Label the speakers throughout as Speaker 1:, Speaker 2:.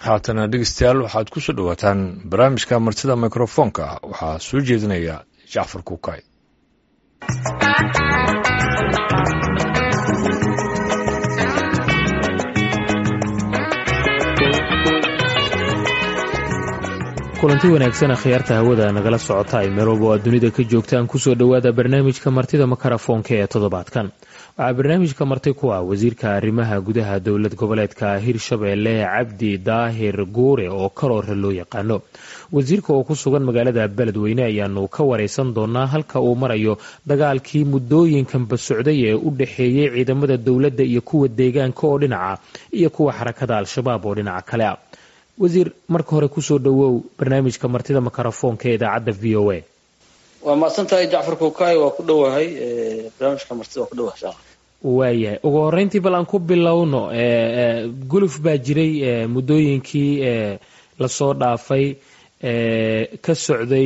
Speaker 1: haatana dhegeystayaal waxaad ku soo dhawaataan barnaamijka martida mikrofoonka waxaa soo jeedinaya Jacfar Kukay.
Speaker 2: kulanti wanaagsan akhyaarta hawada nagala socota ay meel walba oo dunida ka joogtaan kusoo dhawaada barnaamijka martida mikrofoonka ee toddobaadkan. waxaa barnaamijka marti ku ah wasiirka arrimaha gudaha dowlad goboleedka Hirshabelle Cabdi Daahir Guure oo kaloore loo yaqaano. wasiirka oo ku sugan magaalada Beledweyne ayaanu ka wareysan doonaa halka uu marayo dagaalkii muddooyinkan socday ee u dhaxeeyay ciidamada dowladda iyo kuwa deegaanka oo dhinaca iyo kuwa xarakada Al-Shabaab oo dhinaca kale ah. wasiir marka hore kusoo dhawow barnaamijka martida mikrofoonka ee idaacadda VOA.
Speaker 3: waa maasantahay Jacfar Kukay waa ku dhawahay barnaamijka martida waa ku dhawahay.
Speaker 2: waayahay ugu horreyntii bal aan ku bilowno guluf baa jiray muddooyinkii lasoo dhaafay ka socday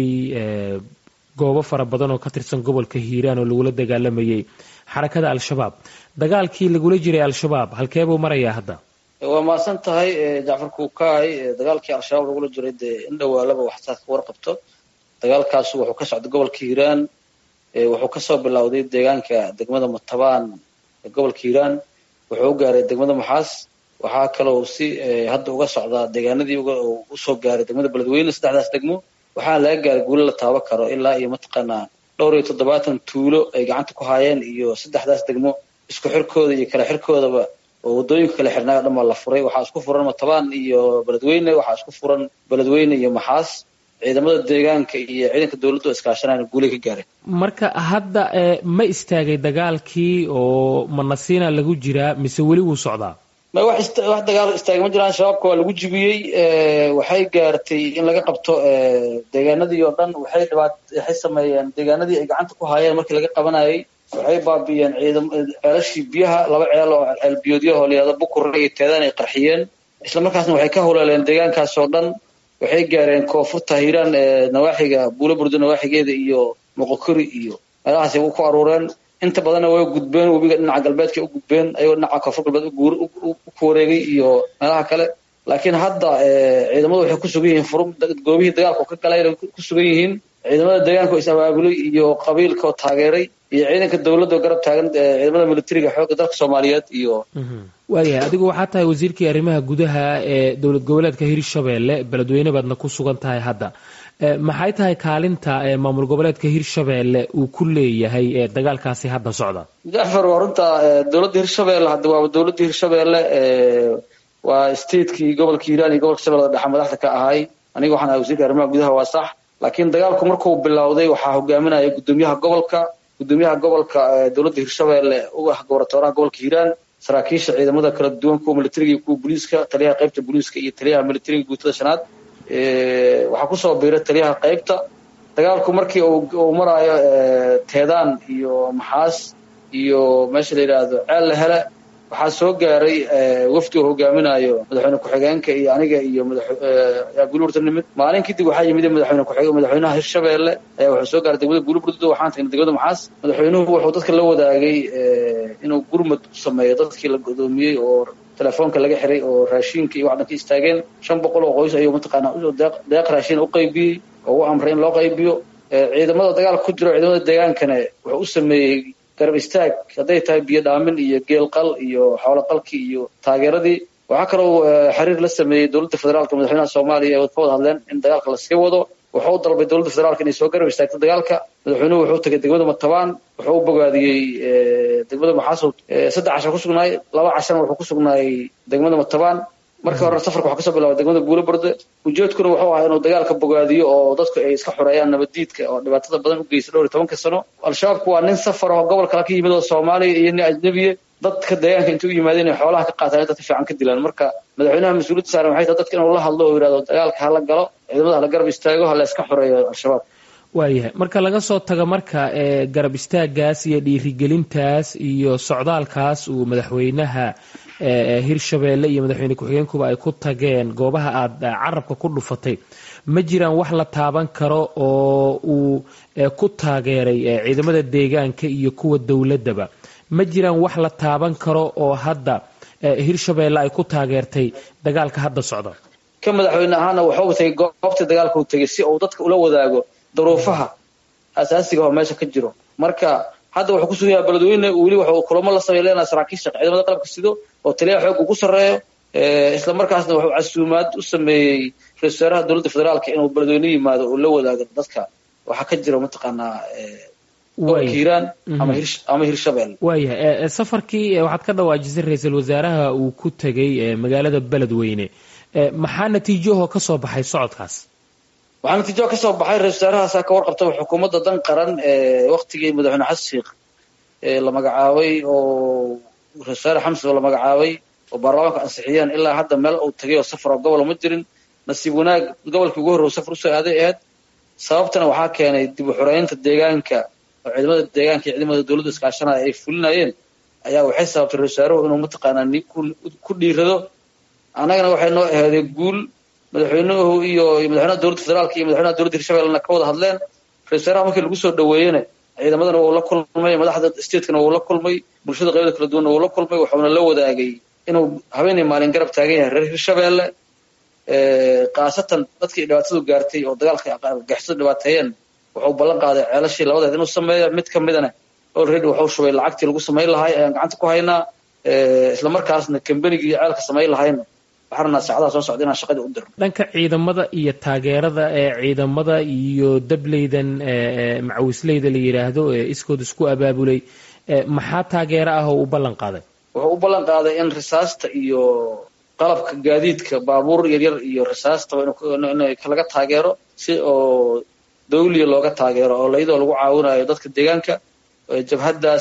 Speaker 2: goobo fara badan oo ka tirsan gobolka Hiiraan oo lagula dagaalamayay xarakada Al-Shabaab. dagaalkii lagula jiray Al-Shabaab halkee buu marayaa hadda?
Speaker 3: waa maasantahay Jacfar Kukay dagaalkii Al-Shabaab lagula jiray indhawaalaba waxaad ka warqabto. dagaalkaas wuxuu ka socday gobolka Hiiraan wuxuu ka soo bilowday deegaanka degmada Matabaan gobolka Hiiraan wuxuu gaaray degmada Maxaas waxaa kale oo si hadda uga socda deegaanadii uu soo gaaray degmada Beledweyne saddexdaas degmo waxaa laga gaaray guul la taaban karo ilaa iyo mataqaanaa 270 tuulo ay gacanta ku hayeen iyo saddexdaas degmo isku xirkooda iyo kala xirkoodaba oo wadooyinka kala xirnaa dhamma la furay. waxaa isku furan Matabaan iyo Beledweyne waxaa isku furan Beledweyne iyo Maxaas. ciidamada deegaanka iyo ciidanka dawladdu iskaashanayna guulay ka gaareen.
Speaker 2: marka hadda ma istaagay dagaalkii oo manasiina lagu jiraa mise weli wuu socdaa?
Speaker 3: ma wax dagaal istaagay ma jiraan. shabaabka waa lagu jibiyey waxay gaartay in laga qabto deegaanadii oo dhan waxay sameeyeen deegaanadii ay gacanta ku hayeen markii laga qabanayay waxay baabiyeen ceelashii biyaha laba ceel oo ceel biyoodyo oo la yiraahdo Bukurre iyo Teedaan ay qarxiyeen isla markaasna waxay ka howleeleen deegaankaas oo dhan waxay gaareen koonfurta Hiiraan nawaaxiga Buulaburdo nawaaxigeeda iyo Moqokuri iyo meelahaas ay ku aruureen. inta badan way gudbeen webiga dhinaca galbeedka u gudbeen ayuu dhinaca koonfur galbeed ku wareegay iyo meelaha kale. laakiin hadda ciidamadu waxay ku sugan yihiin furum goobihii dagaalka ka galay ku sugan yihiin ciidamada deegaanka is abaabulay iyo qabiilka taageeray iyo ciidanka dawladda garab taagan ciidamada militariga xoogga dalka Soomaaliyeed iyo
Speaker 2: waayahay adigu waxaa tahay wasiirkii arrimaha gudaha ee dowlad goboleedka Hirshabelle Beledweyne baadna ku sugan tahay hadda. maxay tahay kaalinta maamul goboleedka Hirshabelle uu ku leeyahay dagaalkaasi hadda socda?
Speaker 3: Jacfar warunta dowladda Hirshabelle hadda waa dowladda Hirshabelle waa state-kii gobolka Hiiraan iyo gobolka Shabeellaha Dhexe madaxda ka ahay. aniga waxaan ahay wasiirka arrimaha gudaha waa sax laakiin dagaalku markuu bilowday waxaa hogaaminaya gudoomiyaha gobolka dowladda Hirshabelle oo ah gobernatooraha gobolka Hiiraan saraakiisha ciidamada kala duwan kuwa militariga iyo kuwa booliiska taliyaha qaybta booliiska iyo taliyaha militariga guutada shanaad waxaa ku soo biiray taliyaha qaybta. dagaalku markii uu marayo Teedaan iyo Maxaas iyo meesha la yiraahdo ceel la hele waxaa soo gaaray wafdi uu hogaaminayo madaxweyne ku-xigeenka iyo aniga iyo Buulaburdo nimid. maalin kadib waxaa yimid madaxweynaha Hirshabelle wuxuu soo gaaray degmada Buulaburdo waxaan tagnay degmada Maxaas. madaxweynuhu wuxuu dadka la wadaagay inuu gurmad u sameeyo dadkii la godoomiyey oo telefoonka laga xiray oo raashinka iyo wax dhan ka istaageen. 500 oo qoys ayuu mataqaanaa deeq raashin u qaybiyey oo u amray in loo qaybiyo. ciidamada dagaalka ku jira ciidamada deegaankana wuxuu u sameeyey garab istaag hadday tahay biyo dhaamin iyo geel qal iyo xoolo qalki iyo taageeradii. waxaa kaloo xiriir la sameeyey dowladda federaalka madaxweynaha Soomaaliya oo ka wada hadleen in dagaalka la sii wado. wuxuu dalbay dowladda federaalka inay soo garab istaagto dagaalka. madaxweynuhu wuxuu tagay degmada Matabaan wuxuu u bogaadiyey degmada Maxaas 3 casho ku sugnaay 2 cashana wuxuu ku sugnaay degmada Matabaan. markii hore safarka waxa ka soo bilaabay degmada Buulaburdo ujeedkuna wuxuu ahaa inuu dagaalka bogaadiyo oo dadku ay iska xoreeyaan nabadiidka oo dhibaatada badan u geysay 12 sano. Al-Shabaab waa nin safar oo gobolka ka yimid oo Soomaaliya iyo nin ajnabiye dadka deegaanka intuu yimaadeen xoolaha ka qaataan dadka fiican ka dilaan. marka madaxweynaha mas'uuliyadda saaran waxay tahay dadka inuu la hadlo oo yiraahdo dagaalka hala galo ciidamada la garab istaago hala iska xoreeyo Al-Shabaab.
Speaker 2: waayahay marka laga soo tago marka garab istaagaas iyo dhiirigelintaas iyo socdaalkaas uu madaxweynaha Hirshabelle iyo madaxweyne ku-xigeenkuba ay ku tageen goobaha aad carabka ku dhufatay ma jiraan wax la taaban karo oo uu ku taageeray ciidamada deegaanka iyo kuwa dawladaba? ma jiraan wax la taaban karo oo hadda Hirshabelle ay ku taageertay dagaalka hadda socda?
Speaker 3: ka madaxweyne ahaana wuxuu tagay goobta dagaalka uu tagay si uu dadka ula wadaago duruufaha asaasiga oo meesha ka jiro marka hadda wuxuu ku sugayaa beledweyne weli wuxuu kulamo la sameeyay saraakiisha ciidamada qalabka sido oo taliyaha xoog ugu sareeyo isla markaasna wuxuu casuumaad u sameeyay ra'iisul wasaaraha dowladda federaalka inuu beledweyne yimaado oo la wadaago dadka waxa ka jira mataqaanaa Hiiraan ama Hirshabelle
Speaker 2: waayahay safarkii waxaad ka dhawaajisay ra'iisul wasaaraha uu ku tagay magaalada beledweyne maxaa natiijo ka soo baxay socodkaas
Speaker 3: waxaa natiijo ka soo baxay ra'iisul wasaaraha ka warqabta xukuumadda dan qaran waqtigii madaxweyne xasan sheekh la magacaabay oo ra'iisul wasaare xamse la magacaabay oo baarlamaanka ansixiyeen ilaa hadda meel uu tagay oo safar gobol ma jirin nasiib wanaag gobolkii ugu horreeyay safar u soo aaday ahayd sababtana waxaa keenay dib u xoreynta deegaanka oo ciidamada deegaanka iyo ciidamada dowladda iskaashanaya ay fulinayeen ayaa waxay sababtay ra'iisul wasaaruhu inuu mataqaanaa ku dhiirado annagana waxay noo ahayd guul madaxweynuhu iyo madaxweynaha dowladda federaalka iyo madaxweynaha dowladda Hirshabelle ka wada hadleen ra'iisul wasaaraha markii lagu soo dhaweeyay ciidamadana uu la kulmay madaxda state-kana uu la kulmay bulshada qaybaha kala duwan uu la kulmay wuxuuna la wadaagay inuu habeenay maalin garab taagan yahay reer Hirshabelle qaasatan dadkii dhibaatadu gaartay oo dagaalka gaxsada dhibaateeyeen wuxuu ballan qaaday ceelashii labadeed inuu sameeyo mid ka midana already wuxuu shubay lacagtii lagu sameyn lahaa ayaan gacanta ku haynaa isla markaasna kambanigii ceelka sameyn lahayn waxaana saacadaha soo socda inaan shaqadii u dirno
Speaker 2: dhanka ciidamada iyo taageerada ciidamada iyo dableydan macawisleyda la yiraahdo iskood isku abaabulay maxaa taageero ah oo u ballan qaaday
Speaker 3: wuxuu u ballan qaaday in risaasta iyo qalabka gaadiidka baabuur yar iyo risaasta in laga taageero si oo dawliga looga taageero oo iyadoo lagu caawinayo dadka deegaanka jabhadaas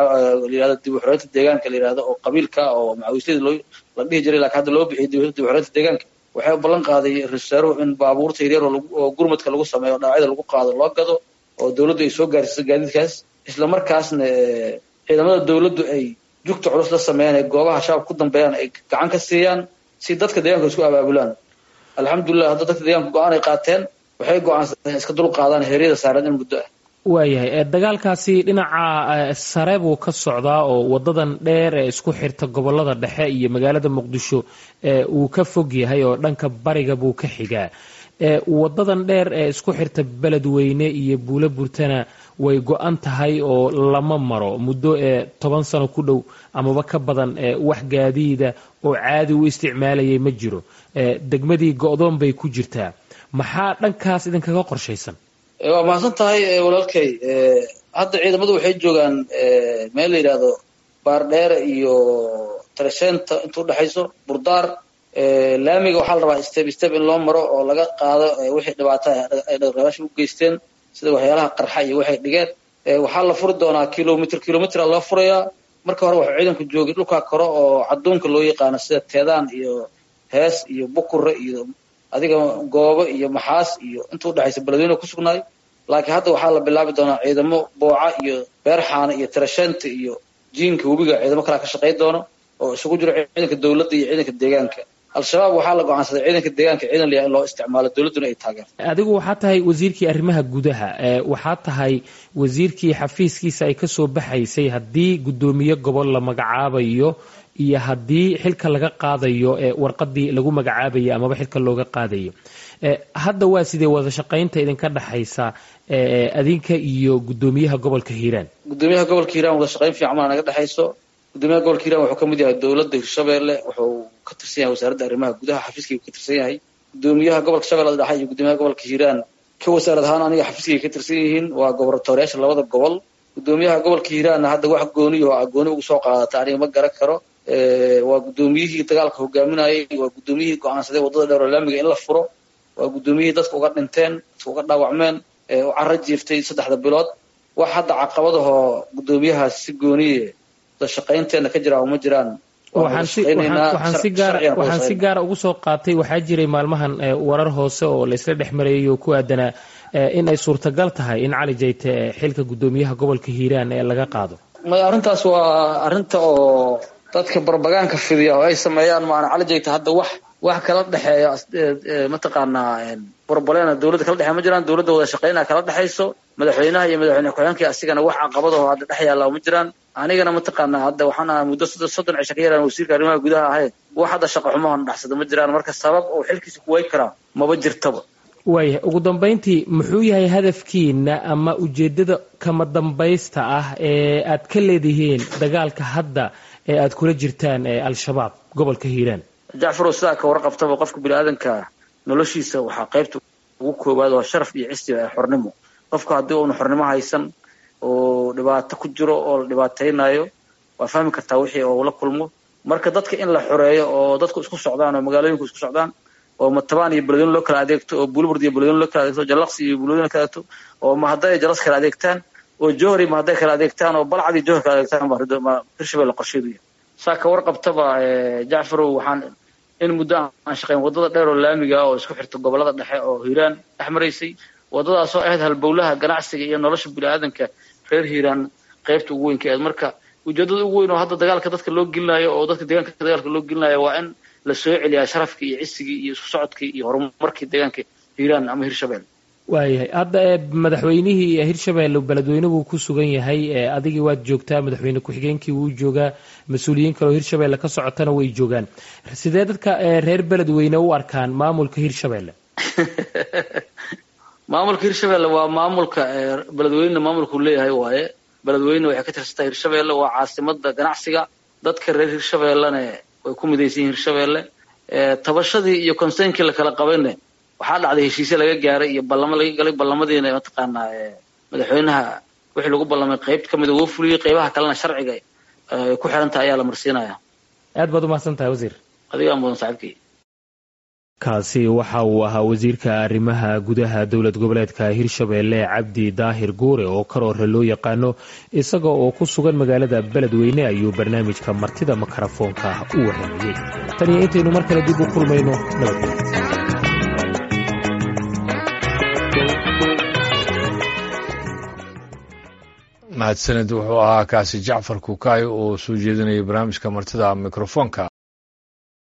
Speaker 3: la yiraahdo dib u xoreynta deegaanka la yiraahdo oo qabiilka oo macawisleyda la dhihi jiray laakiin hadda loo bixiyay dib u xoreynta deegaanka waxay ballan qaaday ra'iisul wasaaruhu in baabuurta yar oo gurmadka lagu sameeyo dhaawacyada lagu qaado loo gado oo dawladdu ay soo gaarsiiso gaadiidkaas isla markaasna ciidamada dawladdu ay jugta culus la sameeyaan goobaha shacabka ku dambeeyaan ay gacan ka siiyaan si dadka deegaanka isku abaabulaan alxamdulillah hadda dadka deegaanka go'aan ay qaateen waxay go'aansadeen iska dul qaadaan heeriyada saaran in muddo ah
Speaker 2: waayahay dagaalkaasi dhinaca sare buu ka socdaa oo wadadan dheer ee isku xirta gobolada dhexe iyo magaalada muqdisho uu ka fog yahay oo dhanka bariga buu ka xigaa wadadan dheer ee isku xirta beledweyne iyo buulo burtana way go'an tahay oo lama maro muddo 10 sano ku dhow amaba ka badan wax gaadiida oo caadi u isticmaalayay ma jiro degmadii go'doon bay ku jirtaa maxaa dhankaas idinkaga qorshaysan
Speaker 3: waa mahadsan tahay walaalkay hadda ciidamadu waxay joogaan meel la yiraahdo baardheer iyo tareeshenta inta u dhaxayso burdaar laamiga waxaa la rabaa step in loo maro oo laga qaado wixii dhibaato ay dhaqaalaha u geysteen sida waxyaalaha qarxa iyo waxay dhigeen waxaa la furi doonaa kilomitir la furayaa marka hore waxa ciidanku joogay dhulka koro oo cadoonka loo yaqaan sida teedaan iyo hees iyo bukure iyo adiga goobo iyo maxaas iyo inta u dhaxaysa beledweyne ku sugnaay laakiin hadda waxaa la bilaabi doonaa ciidamo booca iyo beerxaana iyo tarashanta iyo jiinka webiga ciidamo kala ka shaqeyn doono oo isugu jiro ciidanka dawladda iyo ciidanka deegaanka al-shabaab waxaa la go'aansaday ciidanka deegaanka ciidan in loo isticmaalo dawladduna ay taageerto
Speaker 2: adigu waxaa tahay wasiirkii arrimaha gudaha waxaa tahay wasiirkii xafiiskiisa ay ka soo baxaysay haddii guddoomiye gobol la magacaabayo iyo haddii xilka laga qaadayo warqadii lagu magacaabayo amaba xilka looga qaadayo hadda waa sidee wada shaqaynta idinka dhaxaysa adinka iyo guddoomiyaha gobolka Hiiraan
Speaker 3: guddoomiyaha gobolka Hiiraan wada shaqayn fiican ma naga dhaxayso guddoomiyaha gobolka Hiiraan wuxuu ka mid yahay dawladda Hirshabelle wuxuu ka tirsan yahay wasaaradda arrimaha gudaha xafiiskiisa ka tirsan yahay guddoomiyaha gobolka Shabeellaha Dhexe iyo guddoomiyaha gobolka Hiiraan ka wasaarad ahaan aniga xafiiskiisa ka tirsan yihiin waa gobortooreyaasha labada gobol guddoomiyaha gobolka Hiiraan hadda wax gooni ugu soo qaadata aniga ma garan karo waa guddoomiyihii dagaalka hogaaminayay waa guddoomiyihii go'aansaday wadada dheer oo laamiga in la furo waa guddoomiyihii dadka uga dhinteen dadka uga dhaawacmeen u carro jiiftay 3 bilood wax hadda caqabadaho guddoomiyahaas si gooniye da shaqaynteena ka jira oo ma jiraan
Speaker 2: waxaan si gaar ugu soo qaatay waxaa jiray maalmahan warar hoose oo la isla dhexmarayay oo ku aadanaa in ay suurtagal tahay in Cali Jayte xilka guddoomiyaha gobolka Hiiraan ee laga qaado
Speaker 3: arrintaas waa arrinta oo dadka barbagaanka fidiya oo ay sameeyaan maana Cali Jayte hadda wax wax kala dhaxeeyo mataqaanaa borbolena dawladda kala dhexeeya ma jiraan. dawladda wada shaqaynaa kala dhexayso madaxweynaha iyo madaxweyne ku-xigeenka asigana wax caqabadaho hadda dhex yaalla ma jiraan. anigana mataqaanaa hadda waxaan ahaa muddo 30 cisho ka yaraan wasiirka arrimaha gudaha ahayd wax hadda shaqo xumahan dhaxsada ma jiraan. marka sabab uu xilkiisa ku way karaa maba jirtaba.
Speaker 2: waaya ugu dambayntii muxuu yahay hadafkiina ama ujeedada kama dambaysta ah ee aad ka leedihiin dagaalka hadda ee aad kula jirtaan al-shabaab gobolka hiiraan?
Speaker 3: jacfar sidaa ka warqabtaba qofka bini'aadanka noloshiisa waxaa qaybta ugu koowaad oo sharaf iyo cisti ah xornimo. qofka haddii uuna xornimo haysan oo dhibaato ku jiro oo la dhibaataynayo waa fahmi kartaa wixii oo la kulmo. marka dadka in la xoreeyo oo dadku isku socdaan oo magaalooyinku isku socdaan oo matabaan iyo buladin loo kala adeegto oo bulburd iyo buladin loo kala adeegto jalaqsi iyo buladin kala adeegto oo ma hadday jalas kala adeegtaan oo johri ma hadday kala adeegtaan oo balcad iyo johri kala adeegtaan ma hirshabelle qorsheedu saa ka warqabtaba jacfar waxaan in muddo aan shaqayn wadada dheer oo laamiga oo isku xirta gobolada dhexe oo hiiraan dhex maraysay. wadadaas oo ahayd halbowlaha ganacsiga iyo nolosha bini'aadanka reer hiiraan qaybta ugu weyn ka ah. marka ujeedada ugu weyn oo hadda dagaalka dadka loo gelinayo oo dadka deegaanka dagaalka loo gelinayo waa in la soo celiyaa sharafkii iyo cisigii iyo isku socodkii iyo horumarkii deegaanka hiiraan ama hirshabelle. waayahay
Speaker 2: hadda madaxweynihii hirshabelle beledweynuhu ku sugan yahay adigii waad joogtaa, madaxweyne ku-xigeenkii wuu joogaa, mas-uuliyiin kaleo hirshabelle ka socotana way joogaan. sidee dadka reer beledweyne u arkaan maamulka hirshabelle?
Speaker 3: maamulka hirshabelle waa maamulka beledweyne maamulku leeyahay waaye. beledweyne waxay ka tirsantahay hirshabelle waa caasimada ganacsiga. dadka reer hirshabellena way ku midaysan yihiin hirshabelle. tabashadii iyo conseynkii la kala qabayna waxaa dhacday heshiisyo laga gaaray iyo ballamo laga galay. ballamadiina mataqaanaa madaxweynaha wixii lagu ballamay qayb ka mid uu fuliyay, qaybaha kalena sharciga ku xiranta ayaa la marsiinaya.
Speaker 2: aad baad u mahadsantahay wasiir.
Speaker 3: adigaa mudan saaxiibkii.
Speaker 2: kaasi waxa uu ahaa wasiirka arrimaha gudaha dowlad goboleedka hirshabelle cabdi daahir guure oo karoore loo yaqaano. isaga oo ku sugan magaalada beledweyne ayuu barnaamijka martida makarafoonka u waramayey. tan iyo intaynu mar kale dib u kulmayno nabadgelyo.
Speaker 1: mahadsanid wuxuu ahaa kaasi jacfar kukaay oo soo jeedinayay barnaamijka martida mikrofoonka.